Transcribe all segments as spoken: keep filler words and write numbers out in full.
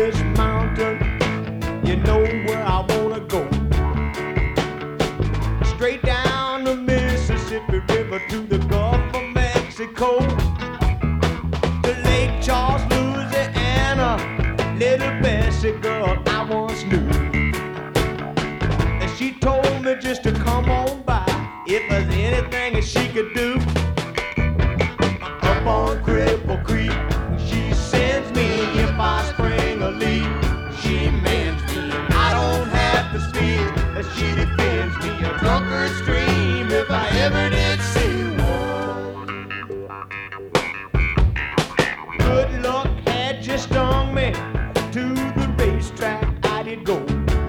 this mountain, you know where I wanna go. Straight down the Mississippi River to the Gulf of Mexico, to Lake Charles, Louisiana. Little Bessie girl I once knew, and she told me just to come on by if there's anything that she could do. Up on Cripple Creek, she sends me if I spring a leak. She mends me, I don't have to speak, and she defends me. A drunkard stream if I ever did see one. Good luck had just stung me. To the racetrack I did go.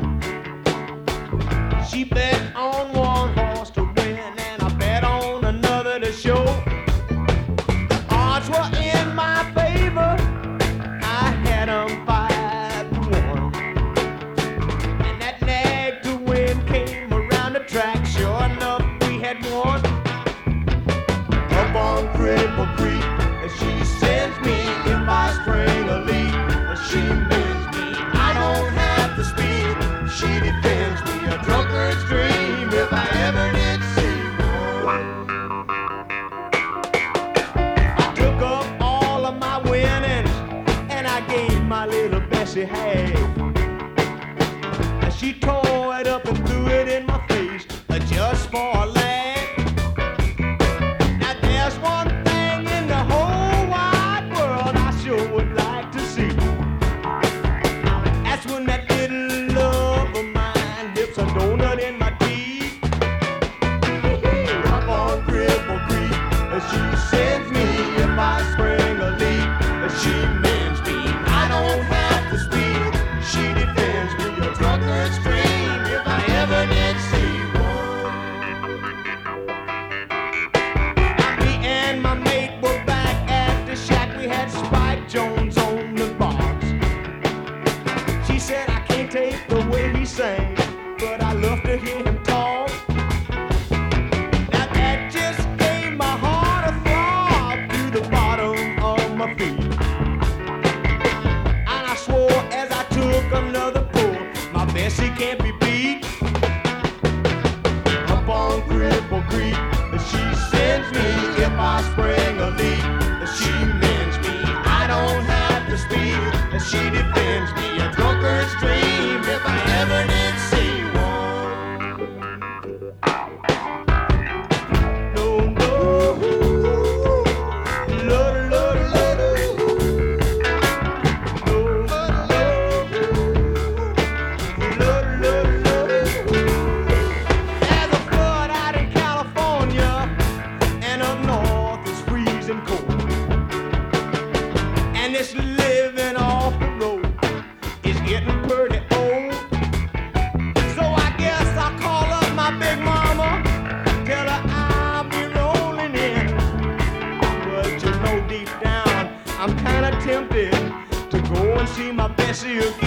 She bet on one horse to win, and I bet on another to show. The odds were in my favor, I had them five to one. And that nag to win came around the track, sure enough we had won. Up on Cripple Creek, and she sends me if I spring a leak. She mends me, I don't have to speak. She defends me, a drunkard's dream if I ever did see one. I took up all of my winnings, and I gave my little Bessie half. And she tore it up and threw it in my face, uh, just for a laugh. Now there's one thing in the whole wide world I sure would like to see. That's when that little love of mine dips a donut in my teeth. Up on Cripple Creek, she sends me if I spring a leak. She mends me, I don't have to speak. She defends me, a drunkard's dream if I ever did see one. Me and my mate were back at the shack. We had Spike Jones on the box. She said I can't take the way he sang, but I love to hear him talk. Now that just gave my heart a throb to the bottom of my feet. And I swore as I took another pull, my Bessie can't be beat. Up on Cripple Creek, she sends me if I spring a leak. She mends me, I don't have to speak. She defends me, a drunkard's dream if I ever did see one. No, no, Lord, Lord, Lord, no, Lord, Lord, Lord. There's a flood out in California, and up north is freezing cold. And this living off the road is getting pretty old. So I guess I'll call up my big mama, tell her I'll be rolling in. But you know deep down I'm kinda tempted to go and see my Bessie again.